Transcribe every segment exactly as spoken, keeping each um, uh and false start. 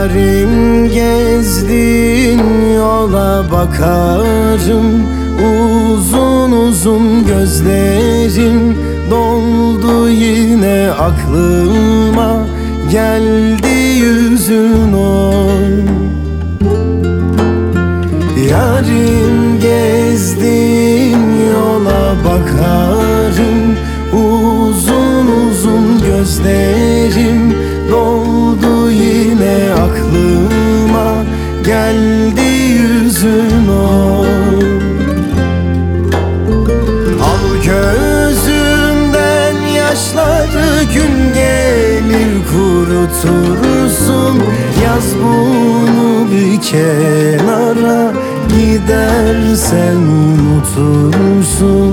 Yarim gezdiğin yola bakarım, uzun uzun gözlerim doldu yine aklıma, geldi yüzün oy. Yarim gezdiğin yola bakarım, uzun uzun gözlerim doldu yine aklıma, geldi yüzün oy. Al gözümden yaşları, gün gelir kurutursun. Yaz bunu bir kenara, gidersen unutursun.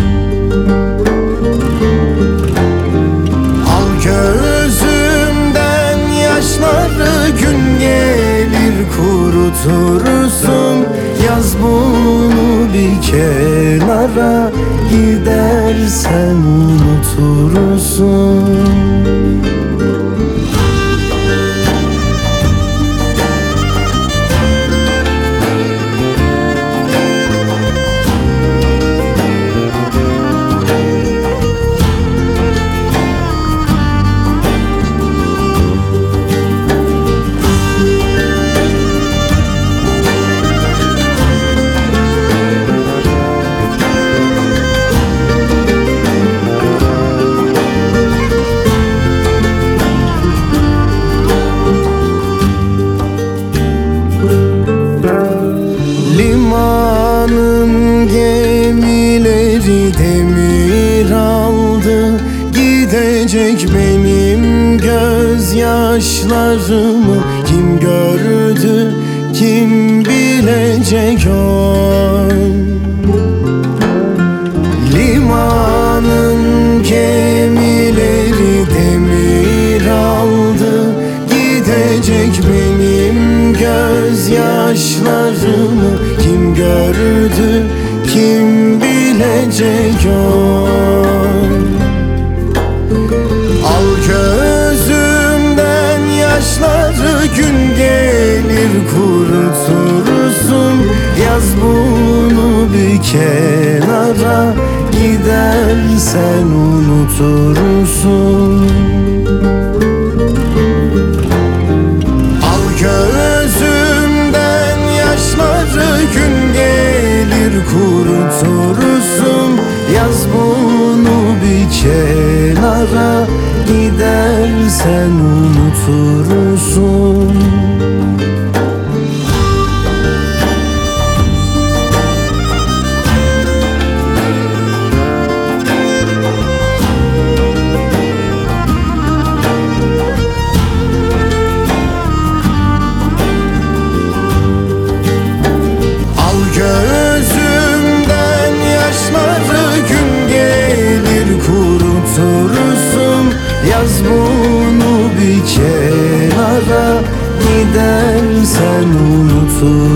Al gözümden yaşları, gün gelir kurutursun. Yaz bunu bir kenara, gidersen unutursun. Limanın gemileri demir aldı, gidecek benim gözyaşlarımı kim gördü, kim bilecek oy. Limanın gemileri demir aldı, gidecek benim gözyaşlarımı kim gördü, kim bilecek oy. Al gözümden yaşları, gün gelir kurutursun. Yaz bunu bir kenara, gidersen unutursun. Al gözümden yaşları, gün gelir kurutursun. Yaz bunu bir kenara, gidersen unutursun. Gözümden yaşları, gün gelir kurutursun. Yaz bunu bir kenara, gidersen unutursun.